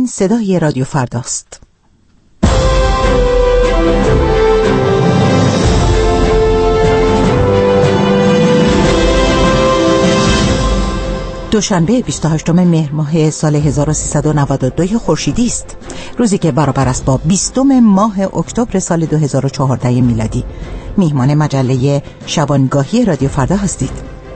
این صدای رادیو فرداست. دوشنبه 28 مهر ماه سال 1392 خورشیدی است، روزی که برابر است با 20 ماه اکتبر سال 2014 میلادی. میهمان مجله شبانگاهی رادیو فردا هستید.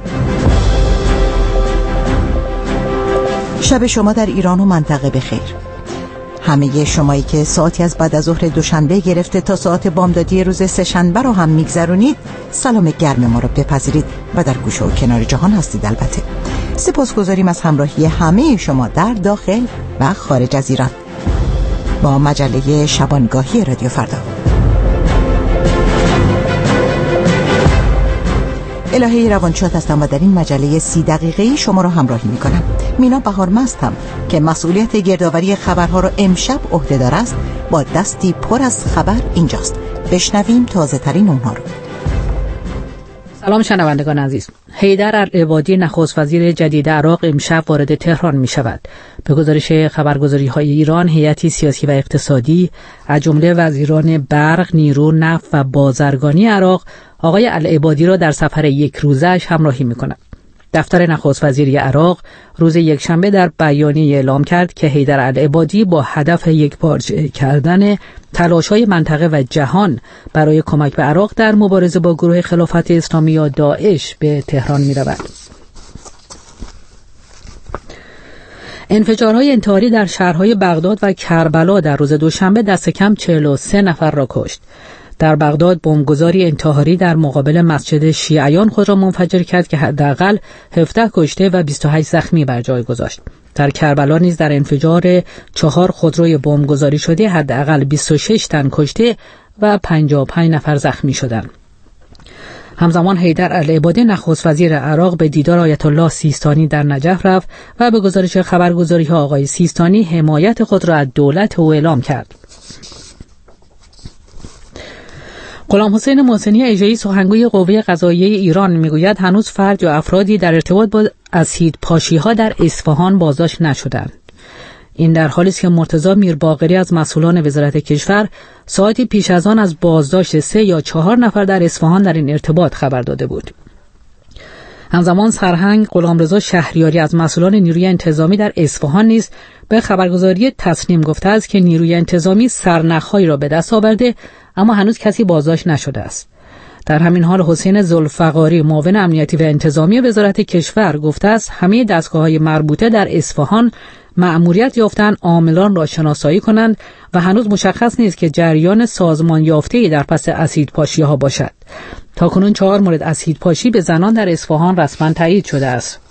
شب شما در ایران و منطقه بخیر. همه شمایی که ساعتی از بعد از ظهر دوشنبه گرفته تا ساعت بامدادی روز سه‌شنبه رو هم میگذرونید، سلام گرم ما رو بپذیرید و در گوشه و کنار جهان هستید. البته سپاسگزاریم از همراهی همه شما در داخل و خارج از ایران با مجله شبانگاهی رادیو فردا. الهه روانشاد هستم و در این مجله 30 دقیقه‌ای شما را همراهی می‌کنم. مینا بهارمستم که مسئولیت گردآوری خبرها را امشب عهده‌دار است. با دستی پر از خبر اینجاست. بشنویم تازه‌ترین اونها رو. سلام شنوندگان عزیز. حیدر العبادی نخست وزیر جدید عراق امشب وارد تهران می شود. به گزارش خبرگزاری‌های ایران، هیئتی سیاسی و اقتصادی از جمله وزیران برق، نیرو، نفت و بازرگانی عراق آقای العبادی را در سفر یک روزه‌اش همراهی می‌کند. دفتر نخست وزیری عراق روز یکشنبه در بیانیه اعلام کرد که حیدر العبادی با هدف یکپارچه کردن تلاش‌های منطقه و جهان برای کمک به عراق در مبارزه با گروه خلافت اسلامی یا داعش به تهران می‌رود. انفجارهای انتحاری در شهرهای بغداد و کربلا در روز دوشنبه دست کم 43 نفر را کشت. در بغداد بمبگذاری انتحاری در مقابل مسجد شیعیان خود را منفجر کرد که حداقل 17 کشته و 28 زخمی بر جای گذاشت. در کربلا نیز در انفجار 4 خودروی بمبگذاری شده حداقل 26 تن کشته و 55 نفر زخمی شدند. همزمان حیدر العبادی نخست وزیر عراق به دیدار آیت الله سیستانی در نجف رفت و به گزارش خبرگزاری‌ها آقای سیستانی حمایت خود را از دولت او اعلام کرد. غلام حسین محسنی اژه‌ای سخنگوی قوه قضاییه ایران میگوید هنوز فرد یا افرادی در ارتباط با اسیدپاشی‌ها در اصفهان بازداشت نشدند. این در حالی است که مرتضی میرباقری از مسئولان وزارت کشور ساعتی پیش از آن از بازداشت 3 یا 4 نفر در اصفهان در این ارتباط خبر داده بود. همزمان سرهنگ غلامرضا شهریاری از مسئولان نیروی انتظامی در اصفهان نیز به خبرگزاری تسنیم گفته است که نیروی انتظامی سرنخ‌هایی را به دست آورده اما هنوز کسی بازداشت نشده است. در همین حال حسین ذوالفقاری معاون امنیتی و انتظامی وزارت کشور گفته است همه دستگاه‌های مربوطه در اصفهان مأموریت یافتند عاملان را شناسایی کنند و هنوز مشخص نیست که جریان سازمان یافته‌ای در پس اسیدپاشی‌ها باشد. تاکنون 4 مورد اسیدپاشی به زنان در اصفهان رسما تایید شده است.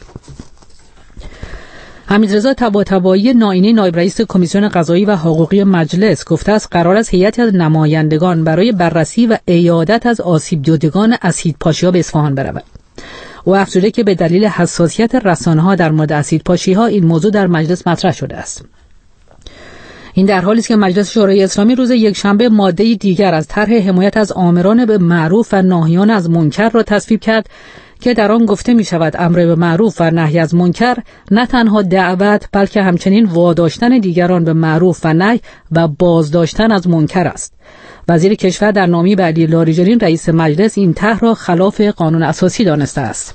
حمیدرضا طباطبایی نائینی نایب رئیس کمیسیون قضایی و حقوقی مجلس گفته است قرار است هیئتی از نمایندگان برای بررسی و عیادت از آسیب دیدگان اسیدپاشی‌ها به اصفهان برود. او افزوده که به دلیل حساسیت رسانه‌ها در مورد اسیدپاشی‌ها این موضوع در مجلس مطرح شده است. این در حالی است که مجلس شورای اسلامی روز یکشنبه ماده دیگر از طرح حمایت از آمران به معروف و ناهیان از منکر را تصویب کرد که در آن گفته می شود امر به معروف و نهی از منکر نه تنها دعوت بلکه همچنین واداشتن دیگران به معروف و نهی و بازداشتن از منکر است. وزیر کشور در نامه‌ای به علی لاریجانی رئیس مجلس این طرح را خلاف قانون اساسی دانسته است.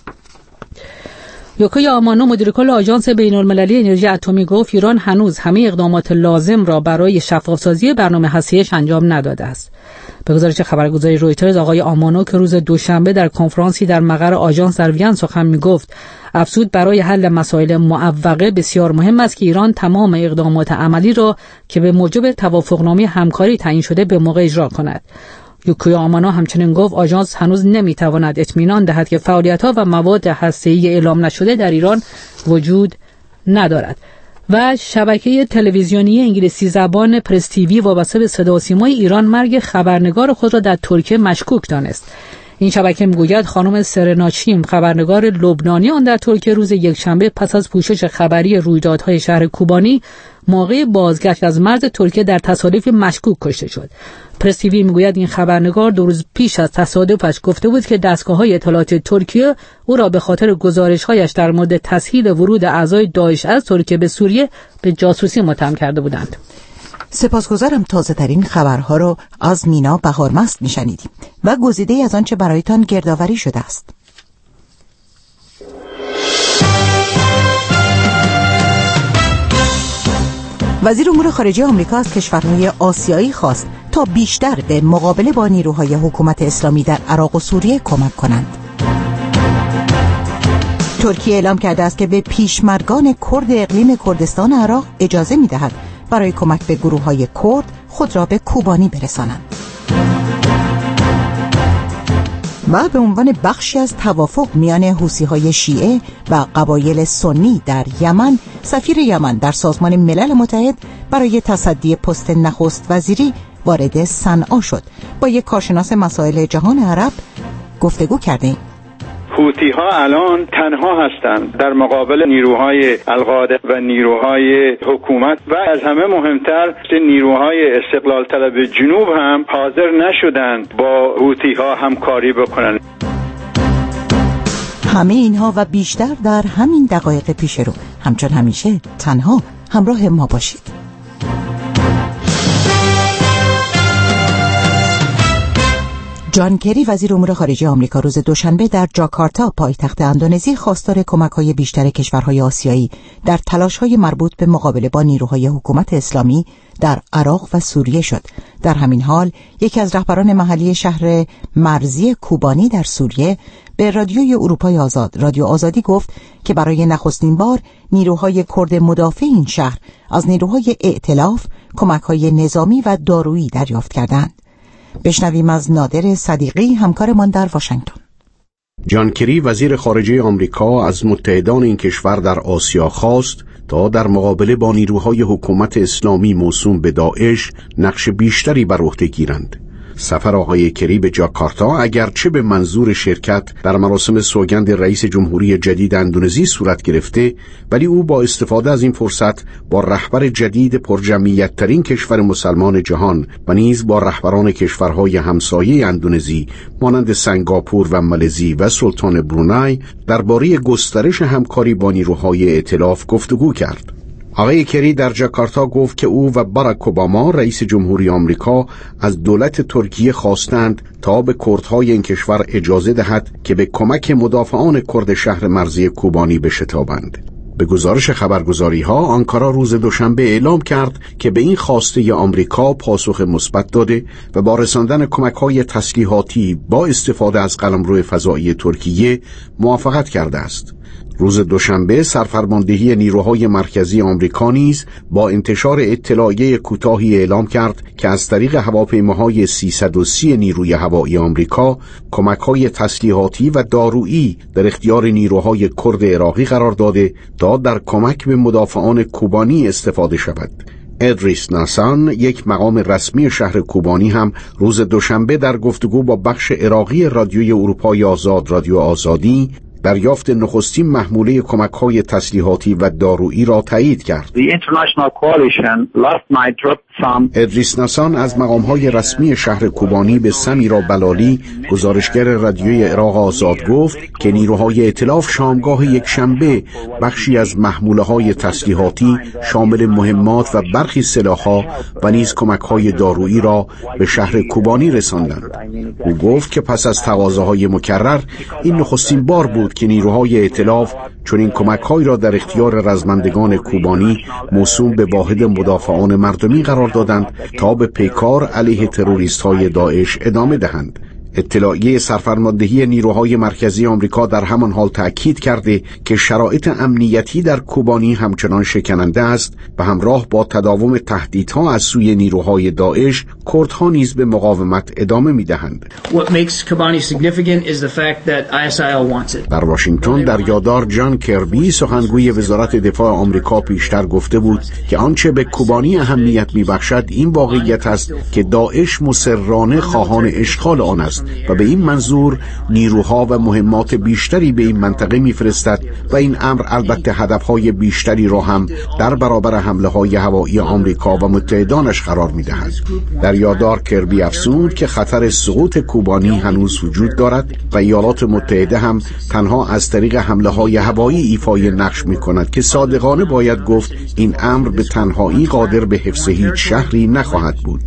یوکو یامانو مدیر کل آژانس بین‌المللی انرژی اتمی گفت ایران هنوز همه اقدامات لازم را برای شفاف‌سازی برنامه هسته‌ایش انجام نداده است. به گزارش خبرگزاری رویترز آقای آمانو که روز دوشنبه در کنفرانسی در مقر آژانس در وین سخن می‌گفت افزود برای حل مسائل معوقه بسیار مهم است که ایران تمام اقدامات عملی را که به موجب توافقنامه همکاری تعیین شده به موقع اجرا کند. یوکو یامانو همچنین گفت آژانس هنوز نمی‌تواند اطمینان دهد که فعالیت‌ها و مواد هسته‌ای اعلام نشده در ایران وجود ندارد. و شبکه تلویزیونی انگلیسی زبان پرس تیوی وابسته به صدا و سیمای ایران مرگ خبرنگار خود را در ترکیه مشکوک دانست. این شبکه میگوید خانم سرناچیم خبرنگار لبنانی آن در ترکیه روز یکشنبه پس از پوشش خبری رویدادهای شهر کوبانی موقع بازگشت از مرز ترکیه در تصادف مشکوک کشته شد. پرس تیوی میگوید این خبرنگار 2 روز پیش از تصادفش گفته بود که دستگاه‌های اطلاعات ترکیه او را به خاطر گزارش‌هایش در مورد تسهیل ورود اعضای داعش از ترکیه به سوریه به جاسوسی متهم کرده بودند. سپاسگزارم. تازه ترین خبرها رو از مینا بهارمست میشنیدیم و گزیده از آنچه برایتان گردآوری شده است. وزیر امور خارجه آمریکا از کشورهای آسیایی خواست تا بیشتر به مقابله با نیروهای حکومت اسلامی در عراق و سوریه کمک کنند. ترکیه اعلام کرده است که به پیشمرگان کرد اقلیم کردستان عراق اجازه می‌دهد برای کمک به گروه‌های کرد خود را به کوبانی برسانند. و به عنوان بخشی از توافق میان حوثی‌های شیعه و قبایل سنی در یمن، سفیر یمن در سازمان ملل متحد برای تصدی پست نخست وزیری وارد صنعا شد. با یک کارشناس مسائل جهان عرب گفتگو کردیم. حوثی‌ها الان تنها هستند در مقابل نیروهای القاعده و نیروهای حکومت و از همه مهمتر نیروهای استقلال طلب جنوب هم حاضر نشدند با حوثی‌ها همکاری بکنند. همه اینها و بیشتر در همین دقایق پیش رو. همچون همیشه تنها همراه ما باشید. جان کری وزیر امور خارجه آمریکا روز دوشنبه در جاکارتا پایتخت اندونزی خواستار کمک‌های بیشتر کشورهای آسیایی در تلاش‌های مربوط به مقابله با نیروهای حکومت اسلامی در عراق و سوریه شد. در همین حال یکی از رهبران محلی شهر مرزی کوبانی در سوریه به رادیوی اروپای آزاد، رادیو آزادی گفت که برای نخستین بار نیروهای کرد مدافع این شهر از نیروهای ائتلاف کمک‌های نظامی و دارویی دریافت کردند. بشنویم از نادر صدیقی همکارمان در واشنگتن. جان کری وزیر خارجه آمریکا از متحدان این کشور در آسیا خواست تا در مقابله با نیروهای حکومت اسلامی موسوم به داعش نقش بیشتری بر عهده گیرند. سفر آقای کری به جاکارتا اگرچه به منظور شرکت در مراسم سوگند رئیس جمهوری جدید اندونزی صورت گرفته، ولی او با استفاده از این فرصت با رهبر جدید پرجمعیت ترین کشور مسلمان جهان و نیز با رهبران کشورهای همسایه اندونزی مانند سنگاپور و مالزی و سلطان برونای درباره گسترش همکاری با نیروهای ائتلاف گفتگو کرد. آقای کری در جاکارتا گفت که او و باراک اوباما رئیس جمهوری آمریکا از دولت ترکیه خواستند تا به کردهای این کشور اجازه دهد که به کمک مدافعان کرد شهر مرزی کوبانی بشتابند. به گزارش خبرگزاری‌ها آنکارا روز دوشنبه اعلام کرد که به این خواسته آمریکا پاسخ مثبت داده و با رساندن کمک‌های تسلیحاتی با استفاده از قلمرو فضایی ترکیه موافقت کرده است. روز دوشنبه سرفرماندهی نیروهای مرکزی آمریکا نیز با انتشار اطلاعیه کوتاهی اعلام کرد که از طریق هواپیماهای 330 نیروی هوایی آمریکا کمک‌های تسلیحاتی و دارویی در اختیار نیروهای کرد عراقی قرار داده تا در کمک به مدافعان کوبانی استفاده شود. ادریس ناسان، یک مقام رسمی شهر کوبانی، هم روز دوشنبه در گفتگو با بخش عراقی رادیوی اروپای آزاد، رادیو آزادی، دریافت نخستین محموله کمک‌های تسلیحاتی و دارویی را تایید کرد. ادریس ناسان از مقام‌های رسمی شهر کوبانی به سمیرا بلالی، گزارشگر رادیوی عراق آزاد، گفت که نیروهای ائتلاف شامگاه یکشنبه بخشی از محموله‌های تسلیحاتی شامل مهمات و برخی سلاح‌ها و نیز کمک‌های دارویی را به شهر کوبانی رساندند. او گفت که پس از تقاضاهای مکرر این نخستین بار بود که نیروهای ائتلاف چنین کمک‌هایی را در اختیار رزمندگان کوبانی موسوم به واحد مدافعان مردمی قرار دادند تا به پیکار علیه تروریست‌های داعش ادامه دهند. اطلاعیه سرفرماندهی نیروهای مرکزی آمریکا در همان حال تأکید کرده که شرایط امنیتی در کوبانی همچنان شکننده است و همراه با تداوم تهدیدها از سوی نیروهای داعش، کردها نیز به مقاومت ادامه می‌دهند. در واشنگتن در یاددار جان کربی، سخنگوی وزارت دفاع آمریکا، پیشتر گفته بود که آنچه به کوبانی اهمیت می‌بخشد این واقعیت است که داعش مصرانه خواهان اشغال آن است و به این منظور نیروها و مهمات بیشتری به این منطقه میفرستد و این امر البته هدفهای بیشتری را هم در برابر حمله‌های هوایی آمریکا و متحدانش قرار می‌دهد. در یاددار کربی افزود که خطر سقوط کوبانی هنوز وجود دارد و ایالات متحده هم تنها از طریق حمله‌های هوایی ایفای نقش می‌کند که صادقانه باید گفت این امر به تنهایی قادر به حفظ هیچ شهری نخواهد بود.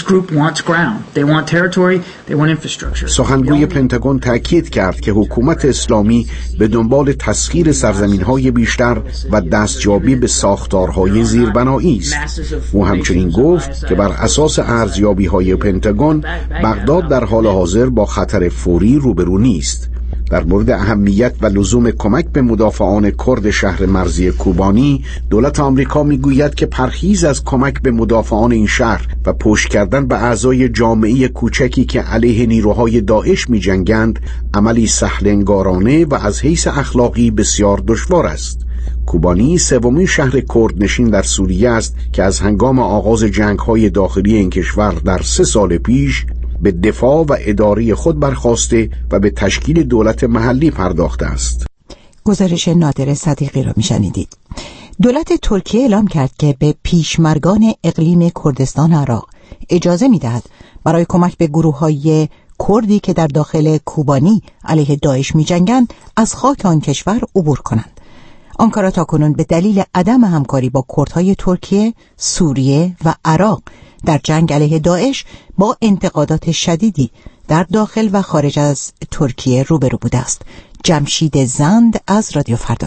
سخنگوی پنتاگون تأکید کرد که حکومت اسلامی به دنبال تسخیر سرزمین‌های بیشتر و دستیابی به ساختارهای زیربنایی است. او همچنین گفت که بر اساس ارزیابی‌های پنتاگون بغداد در حال حاضر با خطر فوری روبرو نیست. در مورد اهمیت و لزوم کمک به مدافعان کرد شهر مرزی کوبانی، دولت آمریکا میگوید که پرهیز از کمک به مدافعان این شهر و پشت کردن به اعضای جامعه کوچکی که علیه نیروهای داعش میجنگند عملی سهل‌انگارانه و از حیث اخلاقی بسیار دشوار است. کوبانی سومین شهر کردنشین در سوریه است که از هنگام آغاز جنگ‌های داخلی این کشور در 3 سال پیش به دفاع و اداره خود برخاسته و به تشکیل دولت محلی پرداخته است. گزارش نادر صدیقی را میشنیدید. دولت ترکیه اعلام کرد که به پیشمرگان اقلیم کردستان عراق اجازه میدهد برای کمک به گروه‌های کردی که در داخل کوبانی علیه داعش می‌جنگند از خاک آن کشور عبور کنند. آنکارا تاکنون به دلیل عدم همکاری با کردهای ترکیه، سوریه و عراق در جنگ علیه داعش با انتقادات شدیدی در داخل و خارج از ترکیه روبرو بوده است. جمشید زند از رادیو فردا.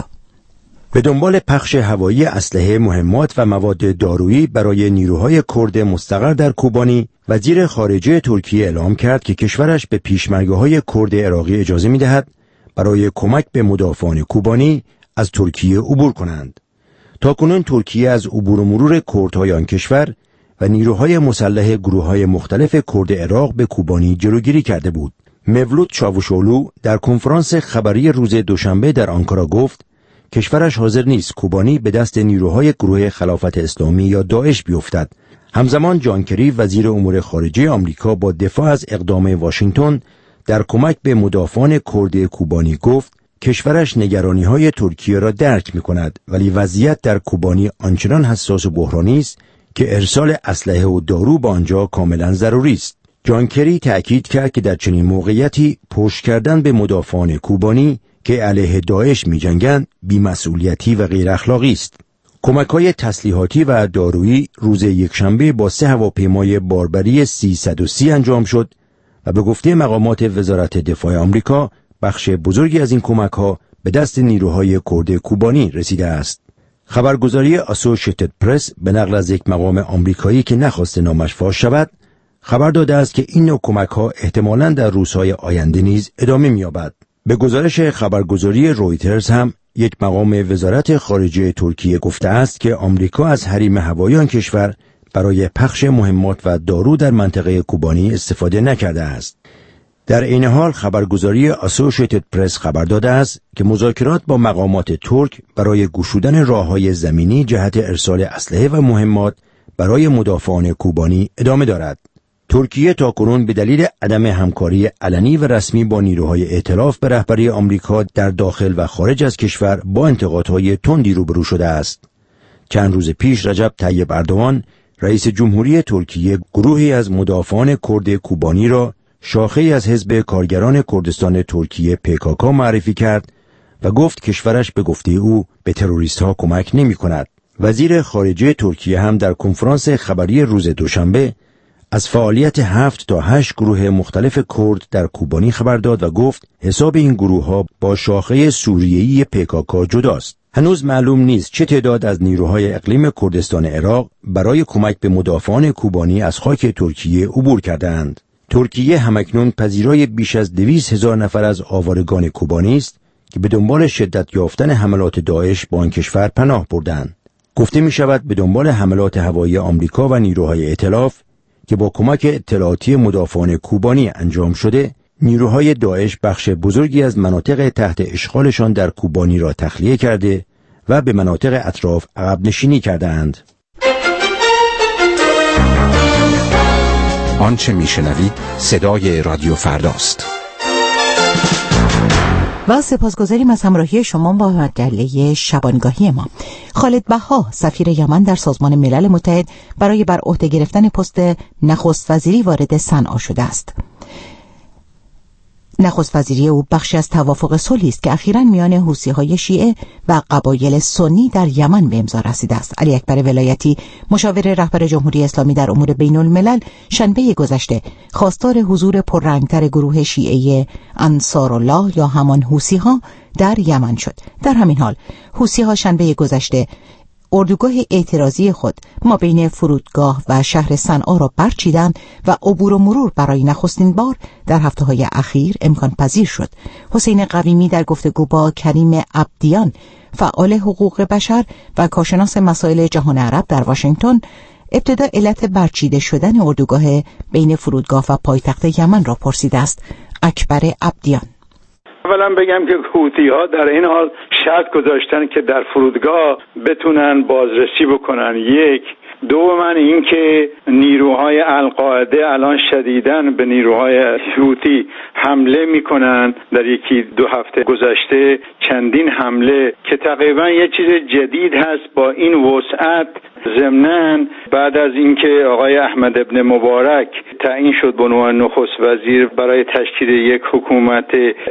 به دنبال پخش هوایی اسلحه، مهمات و مواد دارویی برای نیروهای کرد مستقر در کوبانی، وزیر خارجه ترکیه اعلام کرد که کشورش به پیشمرگه‌های کرد عراقی اجازه می‌دهد برای کمک به مدافعان کوبانی از ترکیه عبور کنند. تاکنون ترکیه از عبور و مرور کردهای آن کشور و نیروهای مسلح گروه‌های مختلف کرد عراق به کوبانی جلوگیری کرده بود. مولود چاوشولو در کنفرانس خبری روز دوشنبه در آنکارا گفت کشورش حاضر نیست کوبانی به دست نیروهای گروه خلافت اسلامی یا داعش بیفتد. همزمان جان کری وزیر امور خارجه آمریکا با دفاع از اقدام واشنگتن در کمک به مدافعان کرد کوبانی گفت کشورش نگرانی‌های ترکیه را درک می‌کند، ولی وضعیت در کوبانی آنچنان حساس و بحرانی است که ارسال اسلحه و دارو به آنجا کاملا ضروری است. جان کری تأکید کرد که در چنین موقعیتی پشت کردن به مدافعان کوبانی که علیه داعش می‌جنگند بی‌مسئولیتی و غیر اخلاقی است. کمک‌های تسلیحاتی و دارویی روز یکشنبه با 3 هواپیمای باربری 330 انجام شد و به گفته مقامات وزارت دفاع آمریکا بخش بزرگی از این کمک‌ها به دست نیروهای کرد کوبانی رسیده است. خبرگزاری اسوشییتد پرس به نقل از یک مقام آمریکایی که نخواست نامش فاش شود خبر داده است که این نوع کمک‌ها احتمالاً در روزهای آینده نیز ادامه می‌یابد. به گزارش خبرگزاری رویترز هم یک مقام وزارت خارجه ترکیه گفته است که آمریکا از حریم هوایی آن کشور برای پخش مهمات و دارو در منطقه کوبانی استفاده نکرده است. در این حال خبرگزاری اسوشییتد پرس خبر داده است که مذاکرات با مقامات ترک برای گشودن راه‌های زمینی جهت ارسال اسلحه و مهمات برای مدافعان کوبانی ادامه دارد. ترکیه تاکنون به دلیل عدم همکاری علنی و رسمی با نیروهای ائتلاف به رهبری آمریکا در داخل و خارج از کشور با انتقادهای تندی روبرو شده است. چند روز پیش رجب طیب اردوغان رئیس جمهوری ترکیه گروهی از مدافعان کرد کوبانی را شاخه‌ای از حزب کارگران کردستان ترکیه PKK معرفی کرد و گفت کشورش به گفته او به تروریست‌ها کمک نمی‌کند. وزیر خارجه ترکیه هم در کنفرانس خبری روز دوشنبه از فعالیت 7 تا 8 گروه مختلف کرد در کوبانی خبر داد و گفت حساب این گروه‌ها با شاخه سوریه‌ای PKK جداست. هنوز معلوم نیست چه تعداد از نیروهای اقلیم کردستان عراق برای کمک به مدافعان کوبانی از خاک ترکیه عبور کردند. ترکیه همکنون پذیرای بیش از 200,000 نفر از آوارگان کوبانی است که به دنبال شدت یافتن حملات داعش با آن کشور پناه بردند. گفته می شود به دنبال حملات هوایی آمریکا و نیروهای ائتلاف که با کمک اطلاعاتی مدافعان کوبانی انجام شده، نیروهای داعش بخش بزرگی از مناطق تحت اشغالشان در کوبانی را تخلیه کرده و به مناطق اطراف عقب نشینی کردند. آنچه میشنوید صدای رادیو فرداست. و سپاسگزاریم از همراهی شما با مجله شبانگاهی ما. خالد بها سفیر یمن در سازمان ملل متحد برای بر عهده گرفتن پست نخست وزیری وارد صنعا شده است. نخست وزیری او بخشی از توافق صلحی است که اخیراً میان حوثی‌های شیعه و قبایل سنی در یمن به امضا رسیده است. علی اکبر ولایتی مشاور رهبر جمهوری اسلامی در امور بین الملل شنبه گذشته خواستار حضور پررنگتر گروه شیعه انصارالله یا همان حوثی‌ها در یمن شد. در همین حال حوثی‌ها شنبه گذشته اردوگاه اعتراضی خود ما بین فرودگاه و شهر صنعا را برچیدند و عبور و مرور برای نخستین بار در هفته‌های اخیر امکان پذیر شد. حسین قویمی در گفتگو با کریم عبدیان فعال حقوق بشر و کارشناس مسائل جهان عرب در واشنگتن ابتدا علت برچیده شدن اردوگاه بین فرودگاه و پایتخت یمن را پرسیده است. اکبر عبدیان: اولا بگم که حوثی‌ها در این حال شرط گذاشتن که در فرودگاه بتونن بازرسی بکنن. یک. دوما این که نیروهای القاعده الان شدیداً به نیروهای حوثی حمله میکنن. در یکی دو هفته گذشته چندین حمله که تقریبا یه چیز جدید هست با این وسعت. ضمناً بعد از اینکه آقای احمد ابن مبارک تعیین شد به عنوان نخست وزیر برای تشکیل یک حکومت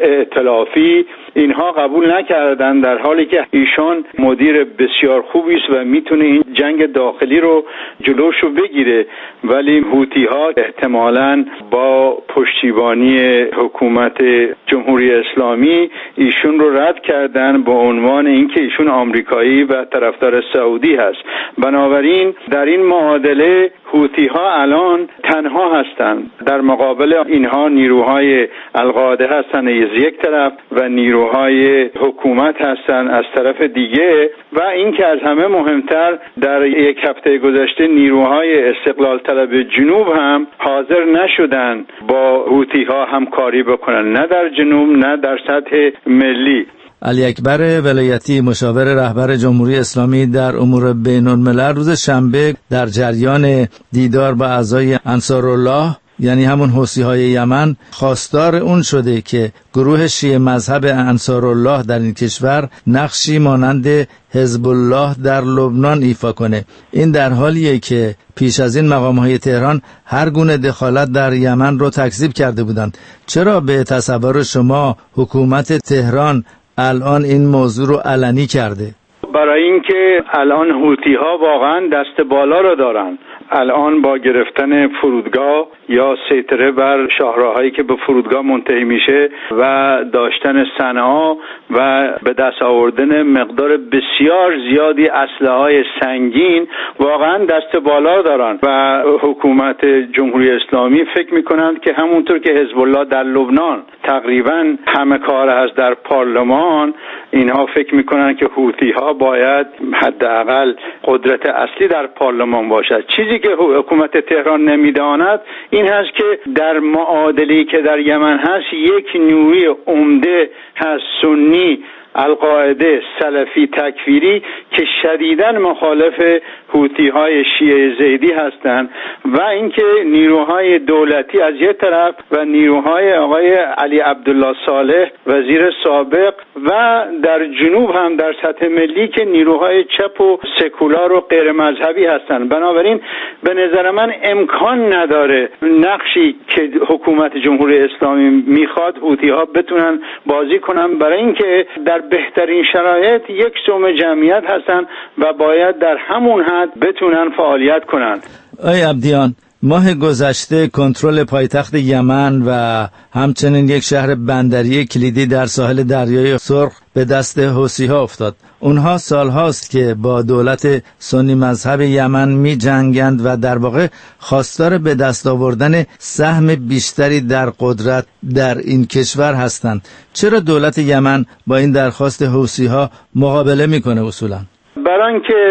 ائتلافی، اینها قبول نکردن، در حالی که ایشان مدیر بسیار خوبی است و میتونه این جنگ داخلی رو جلوشو بگیره. ولی حوثی‌ها احتمالاً با پشتیبانی حکومت جمهوری اسلامی ایشون رو رد کردن به عنوان اینکه ایشون آمریکایی و طرفدار سعودی هست. بنابراین در این معادله حوثی‌ها الان تنها هستند. در مقابل اینها نیروهای القاعده هستند از یک طرف و نیروهای حکومت هستند از طرف دیگه. و اینکه از همه مهمتر در یک هفته گذشته نیروهای استقلال طلب جنوب هم حاضر نشدن با حوثی‌ها همکاری بکنن، نه در جنوب نه در سطح ملی. علی اکبر ولایتی مشاور رهبر جمهوری اسلامی در امور بین الملل روز شنبه در جریان دیدار با اعضای انصارالله یعنی همون حوثی‌های یمن خواستار اون شده که گروه شیعه مذهب انصارالله در این کشور نقشی مانند حزب الله در لبنان ایفا کنه. این در حالیه که پیش از این مقام‌های تهران هر گونه دخالت در یمن رو تکذیب کرده بودند. چرا به تصور شما حکومت تهران الان این موضوع رو علنی کرده؟ برای اینکه الان حوثی‌ها واقعا دست بالا رو دارن. الان با گرفتن فرودگاه یا سیطره بر شاهراهایی که به فرودگاه منتهی میشه و داشتن صنعا و به دست آوردن مقدار بسیار زیادی اسلحه‌های سنگین واقعا دست بالا دارن و حکومت جمهوری اسلامی فکر میکنند که همونطور که حزب الله در لبنان تقریبا همه کار هست در پارلمان، اینها فکر میکنن که حوثی‌ها باید حداقل قدرت اصلی در پارلمان باشد. چیزی که حکومت تهران نمیداند این هست که در معادله‌ای که در یمن هست یک نیروی عمده هست سنی القاعده سلفی تکفیری که شدیداً مخالف حوثی‌های شیعه زیدی هستند و اینکه نیروهای دولتی از یک طرف و نیروهای آقای علی عبدالله صالح وزیر سابق و در جنوب هم در سطح ملی که نیروهای چپ و سکولار و غیر مذهبی هستند. بنابراین به نظر من امکان نداره نقشی که حکومت جمهوری اسلامی میخواد حوثی‌ها بتونن بازی کنن، برای اینکه در بهترین شرایط یک سوم جمعیت هستن و باید در همون حد بتونن فعالیت کنن. آقای عبدیان، ماه گذشته کنترل پایتخت یمن و همچنین یک شهر بندری کلیدی در ساحل دریای سرخ به دست حوثی‌ها افتاد. اونها سالهاست که با دولت سنی مذهب یمن می جنگند و در واقع خواستار به دست آوردن سهم بیشتری در قدرت در این کشور هستند. چرا دولت یمن با این درخواست حوثی‌ها مقابله میکنه اصولاً؟ برای اینکه فکر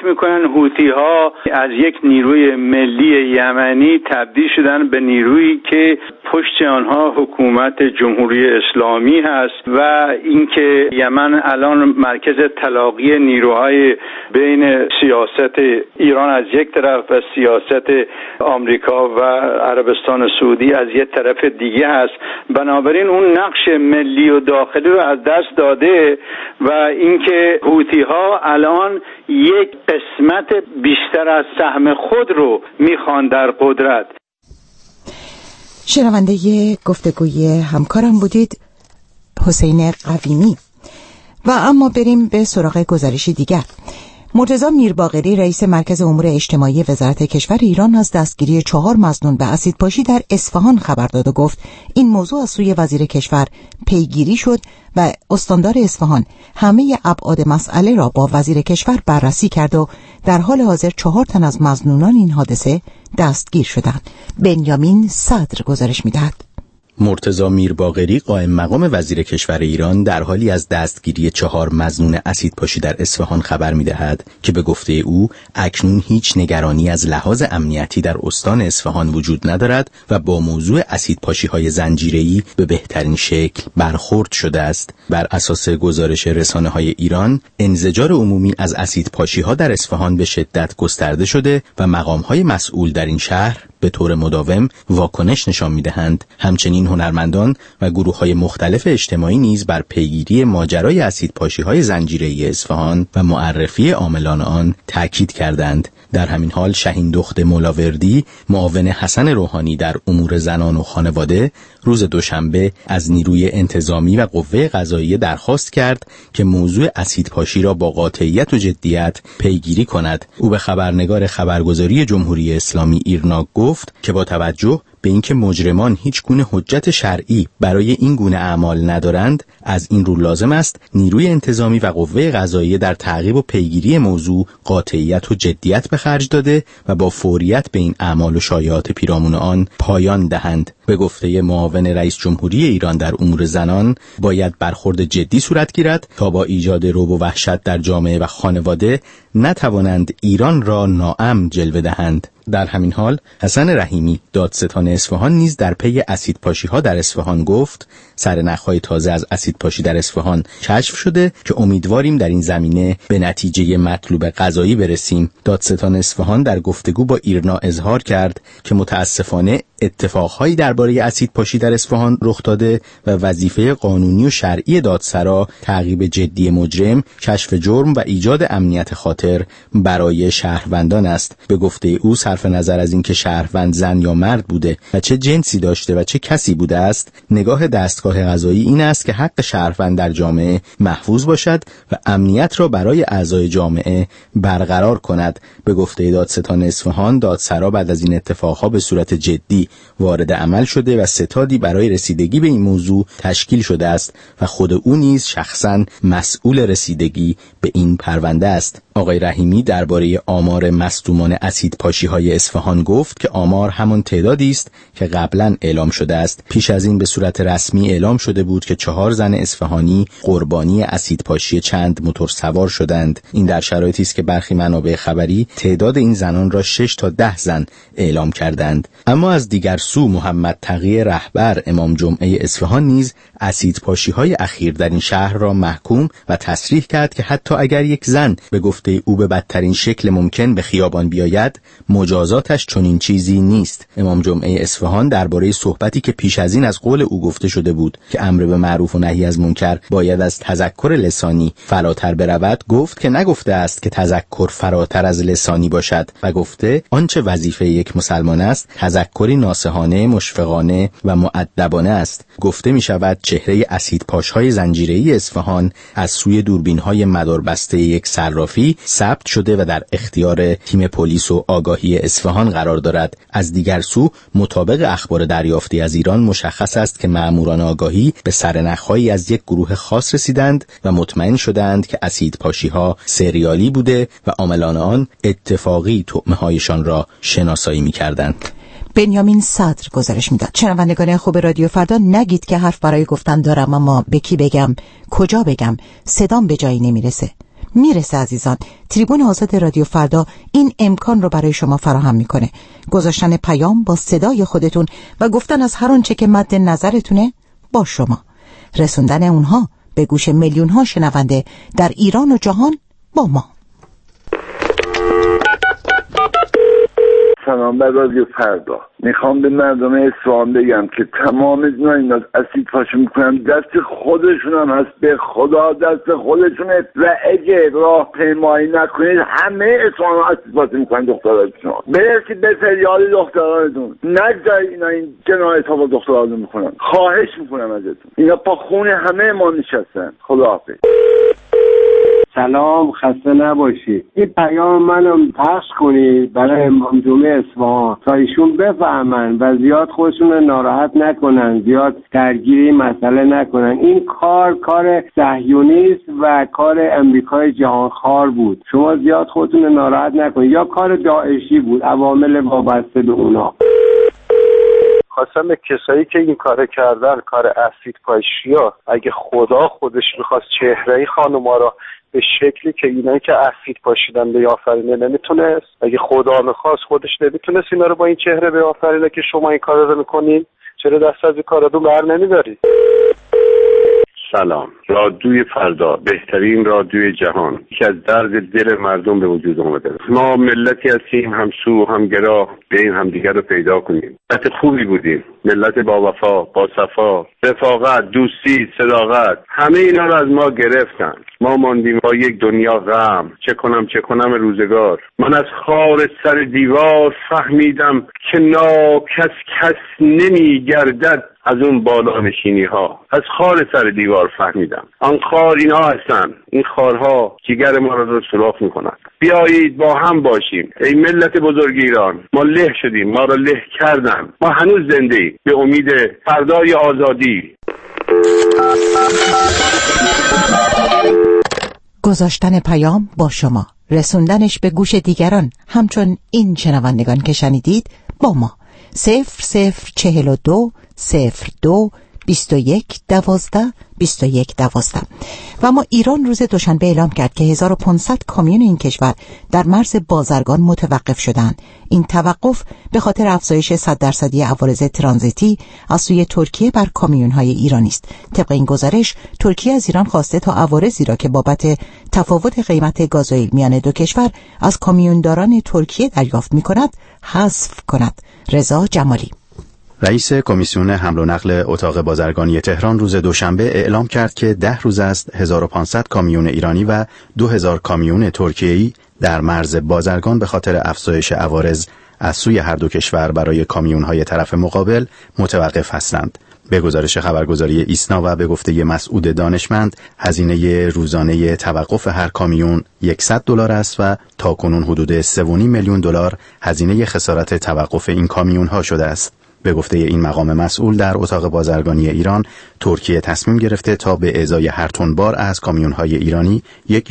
فکر میکنن هوتی ها از یک نیروی ملی یمنی تبدیل شدن به نیرویی که پشت آنها حکومت جمهوری اسلامی هست و اینکه یمن الان مرکز تلاقی نیروهای بین سیاست ایران از یک طرف و سیاست آمریکا و عربستان سعودی از یک طرف دیگه هست. بنابراین اون نقش ملی و داخلی رو از دست داده و اینکه هوتی ها الان یک قسمت بیشتر از سهم خود رو میخوان در قدرت. شنونده گفتگوی همکارم بودید، حسین قویمی. و اما بریم به سراغ گزارشی دیگر. مرتضی میرباقری رئیس مرکز امور اجتماعی وزارت کشور ایران از دستگیری 4 مظنون به اسیدپاشی در اصفهان خبر داد و گفت این موضوع از سوی وزیر کشور پیگیری شد و استاندار اصفهان همه ابعاد مسئله را با وزیر کشور بررسی کرد و در حال حاضر 4 تن از مظنونان این حادثه دستگیر شدند. بنیامین صدر گزارش می‌دهد. مرتضی میرباقری قائم مقام وزیر کشور ایران در حالی از دستگیری 4 مظنون اسیدپاشی در اصفهان خبر می‌دهد که به گفته او اکنون هیچ نگرانی از لحاظ امنیتی در استان اصفهان وجود ندارد و با موضوع اسیدپاشی‌های زنجیره‌ای به بهترین شکل برخورد شده است. بر اساس گزارش رسانه‌های ایران، انزجار عمومی از اسیدپاشی‌ها در اصفهان به شدت گسترده شده و مقام‌های مسئول در این شهر به طور مداوم واکنش نشان می‌دهند. همچنین هنرمندان و گروه‌های مختلف اجتماعی نیز بر پیگیری ماجرای اسیدپاشی‌های زنجیره‌ای اصفهان و معرفی عاملان آن تاکید کردند. در همین حال شهین دخت مولاوردی، معاون حسن روحانی در امور زنان و خانواده، روز دوشنبه از نیروی انتظامی و قوه قضاییه درخواست کرد که موضوع اسیدپاشی را با قاطعیت و جدیت پیگیری کند. او به خبرنگار خبرگزاری جمهوری اسلامی ایرنا گفت که با توجه به اینکه مجرمان هیچ گونه حجت شرعی برای این گونه اعمال ندارند، از این رو لازم است نیروی انتظامی و قوه قضاییه در تعقیب و پیگیری موضوع قاطعیت و جدیت به خرج داده و با فوریت به این اعمال و شایعات پیرامون آن پایان دهند. به گفته معاون رئیس جمهوری ایران در امور زنان، باید برخورد جدی صورت گیرد تا با ایجاد رعب و وحشت در جامعه و خانواده نتوانند ایران را ناامن جلوه دهند. در همین حال حسن رحیمی، دادستان اصفهان، نیز در پی اسیدپاشی‌ها در اصفهان گفت سرنخ‌های تازه از اسیدپاشی در اصفهان کشف شده که امیدواریم در این زمینه به نتیجه مطلوب قضایی برسیم. دادستان اصفهان در گفتگو با ایرنا اظهار کرد که متاسفانه اتفاقهایی درباره اسیدپاشی در اصفهان رخ داده و وظیفه قانونی و شرعی دادسرا تعقیب جدی مجرم، کشف جرم و ایجاد امنیت خاطر برای شهروندان است. به گفته او صرف نظر از اینکه شهروند زن یا مرد بوده و چه جنسی داشته و چه کسی بوده است، نگاه دستگاه قضایی این است که حق شهروند در جامعه محفوظ باشد و امنیت را برای اعضای جامعه برقرار کند. به گفته دادستان اصفهان، دادسرا بعد از این اتفاقها به صورت جدی وارد عمل شده و ستادی برای رسیدگی به این موضوع تشکیل شده است و خود او نیز شخصاً مسئول رسیدگی به این پرونده است. آقای رحیمی درباره آمار مصدومان اسیدپاشی‌های اصفهان گفت که آمار همان تعدادی است که قبلا اعلام شده است. پیش از این به صورت رسمی اعلام شده بود که 4 زن اصفهانی قربانی اسیدپاشی چند موتورسوار شدند. این در شرایطی است که برخی منابع خبری تعداد این زنان را 6 تا 10 زن اعلام کردند. اما از دیگر سو محمد تقی رهبر امام جمعه اصفهان نیز اسیدپاشی‌های اخیر در این شهر را محکوم و تصریح کرد که حتی اگر یک زن به گفته او به بدترین شکل ممکن به خیابان بیاید، مجازاتش چنین چیزی نیست. امام جمعه اصفهان درباره صحبتی که پیش از این از قول او گفته شده بود که امر به معروف و نهی از منکر باید از تذکر لسانی فراتر برود، گفت که نگفته است که تذکر فراتر از لسانی باشد و گفته آنچه وظیفه یک مسلمان است تذکری ناصحانه، مشفقانه و مؤدبانه است. گفته می شود چهره اسیدپاش‌های زنجیره‌ای اصفهان از سوی دوربین‌های مداربسته یک صرافی ثبت شده و در اختیار تیم پلیس و آگاهی اصفهان قرار دارد. از دیگر سو مطابق اخبار دریافتی از ایران مشخص است که مأموران آگاهی به سرنخ‌هایی از یک گروه خاص رسیدند و مطمئن شدند که اسیدپاشی‌ها سریالی بوده و عاملان آن اتفاقی طعمه‌هایشان را شناسایی می‌کردند. بنیامین صدر گزارش میداد. شنوندگان خوب رادیو فردا، نگید که حرف برای گفتن دارم اما به کی بگم، کجا بگم، صدام به جایی نمیرسه. میرسه عزیزان. تریبون آزاد رادیو فردا این امکان رو برای شما فراهم میکنه. گذاشتن پیام با صدای خودتون و گفتن از هر آنچه که مد نظرتونه با شما. رسوندن اونها به گوش میلیون ها شنونده در ایران و جهان با ما. سلام بر رادیو فردا. میخوام به مردم اصفهان بگم که تمام اینا اسید پاشو میکنن، دست خودشون هم هست، به خدا دست خودشونه و اگه راه پیمایی نکنید همه اصفهان اسید پاشو میکنن دخترانتون. برسید به فریاد دخترانتون، نگذارید اینا این جنایت ها با دخترانتون میکنن. خواهش میکنم ازتون، اینا پا خون همه ما نشستن. خداحافظ. سلام، خسته نباشید. این پیام منو پخش کنید برای امام جمعه اصفهان تا ایشون بفهمن و زیاد خودشون رو ناراحت نکنن، زیاد درگیر این مسئله نکنن. این کار صهیونیست و کار امریکای جهانخوار بود. شما زیاد خودتون رو ناراحت نکنید. یا کار داعشی بود، عوامل وابسته به اونا. خواستم به کسایی که این کار کردن، کار اسید پاشیا، اگه خدا خودش میخواست چهره‌ای خانوما را به شکلی که اینایی که اسید پاشیدن بیافرینه نمیتونست، اگه خدا میخواست خودش نمیتونست اینا رو با این چهره بیافرینه که شما این کار رو میکنین؟ چرا دست از این کاراتون بر نمیدارید؟ سلام. رادیوی فردا بهترین رادیوی جهان که از درد دل مردم به وجود اومده. ما ملتی هستیم همسو همگرا، بیایم همدیگر رو پیدا کنیم. ملت خوبی بودیم، ملت با وفا، با صفا، رفاقت، دوستی، صداقت. همه اینا رو از ما گرفتن. ما ماندیم با یک دنیا غم. چه کنم روزگار. من از خار سر دیوار فهمیدم که ناکس کس نمیگردد از اون بالا نشینی ها. از خار سر دیوار فهمیدم. آن خار اینا هستن. این خارها جگر ما رو سوراخ میکنن. بیایید با هم باشیم. ای ملت بزرگ ایران، ما له شدیم، ما رو له کردن. ما هنوز زنده ایم به امید فردای آزادی. گذاشتن پیام با شما، رسوندنش به گوش دیگران، همچون این شنوندگان که شنیدید با ما. 0042 02 21 12 21 12. و ما ایران روز دوشنبه اعلام کرد که 1500 کامیون این کشور در مرز بازرگان متوقف شدند. این توقف به خاطر افزایش 100% عوارض ترانزیتی از سوی ترکیه بر کامیون‌های ایرانی است. طبق این گزارش ترکیه از ایران خواسته تا عوارضی را که بابت تفاوت قیمت گازوئیل میان دو کشور از کامیونداران ترکیه دریافت می‌کند حذف کند. رضا جمالی، رئیس کمیسیون حمل و نقل اتاق بازرگانی تهران روز دوشنبه اعلام کرد که 10 روز است 1500 کامیون ایرانی و 2000 کامیون ترکیه‌ای در مرز بازرگان به خاطر افزایش عوارض از سوی هر دو کشور برای کامیون‌های طرف مقابل متوقف هستند. به گزارش خبرگزاری ایسنا و به گفته مسعود دانشمند، هزینه روزانه توقف هر کامیون $100 است و تاکنون حدود 3.5 میلیون دلار هزینه خسارت توقف این کامیون‌ها شده است. به گفته این مقام مسئول، در اتاق بازرگانی ایران ترکیه تصمیم گرفته تا به ازای هر تن بار از کامیون‌های ایرانی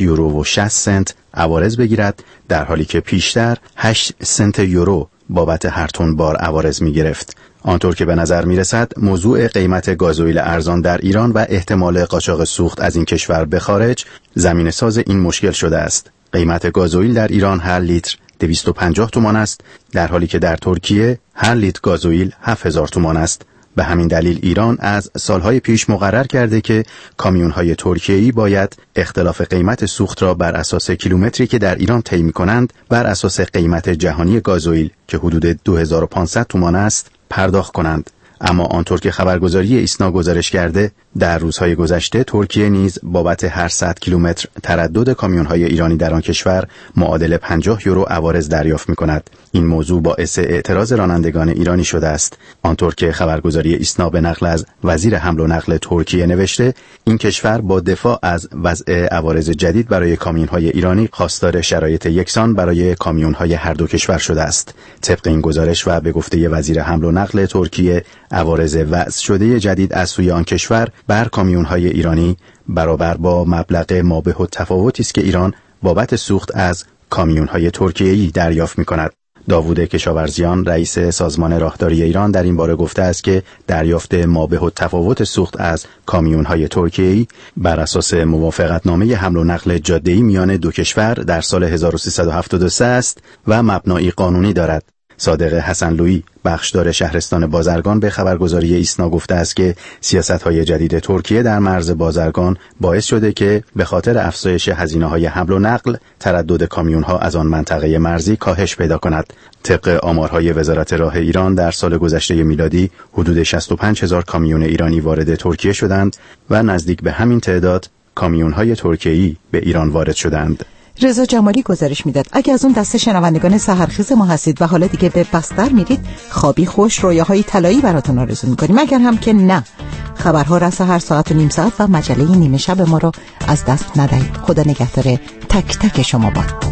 €1.60 عوارض بگیرد، در حالی که پیشتر 8 سنت یورو بابت هر تن بار عوارض می‌گرفت. آنطور که به نظر می‌رسد موضوع قیمت گازوئیل ارزان در ایران و احتمال قاچاق سوخت از این کشور به خارج زمینه‌ساز این مشکل شده است. قیمت گازوئیل در ایران هر لیتر 250 تومان است، در حالی که در ترکیه هر لیتر گازوئیل 7000 تومان است. به همین دلیل ایران از سالهای پیش مقرر کرده که کامیون‌های ترکیه‌ای باید اختلاف قیمت سوخت را بر اساس کیلومتری که در ایران طی می‌کنند بر اساس قیمت جهانی گازوئیل که حدود 2500 تومان است پرداخت کنند. اما آنطور که خبرگزاری ایسنا گزارش کرده، در روزهای گذشته ترکیه نیز بابت هر 100 کیلومتر تردد کامیون‌های ایرانی در آن کشور معادل 50 یورو عوارض دریافت می‌کند. این موضوع باعث اعتراض رانندگان ایرانی شده است. آنطور که خبرگزاری ایسنا به نقل از وزیر حمل و نقل ترکیه نوشته، این کشور با دفاع از وضع عوارض جدید برای کامیون‌های ایرانی خواستار شرایط یکسان برای کامیون‌های هر دو کشور شده است. طبق این گزارش و به گفته وزیر حمل و نقل ترکیه، عوارض وضع شده جدید از سوی آن کشور بر کامیون‌های ایرانی برابر با مبلغ مابه التفاوتی است که ایران بابت سوخت از کامیون‌های ترکیه‌ای دریافت می‌کند. داوود کشاورزیان رئیس سازمان راهداری ایران در این باره گفته است که دریافت مابه التفاوت سوخت از کامیون‌های ترکیه‌ای بر اساس موافقتنامه حمل و نقل جاده‌ای میان دو کشور در سال 1373 است و مبنایی قانونی دارد. صادق حسنلویی بخشدار شهرستان بازرگان به خبرگزاری ایسنا گفته است که سیاست‌های جدید ترکیه در مرز بازرگان باعث شده که به خاطر افزایش هزینه‌های حمل و نقل تردد کامیون‌ها از آن منطقه مرزی کاهش پیدا کند. طبق آمارهای وزارت راه ایران در سال گذشته میلادی حدود 65,000 کامیون ایرانی وارد ترکیه شدند و نزدیک به همین تعداد کامیون‌های ترکیه‌ای به ایران وارد شدند. رضا جمالی گزارش میداد اگه از اون دسته شنوندگان سحرخیز ما هستید و حالا دیگه به بستر میرید، خوابی خوش، رویاهای طلایی براتون آرزو میکنیم. اگر هم که نه، خبرها را هر ساعت و نیم ساعت و مجله نیمه شب ما رو از دست ندهید. خدا نگهدار تک تک شما باد.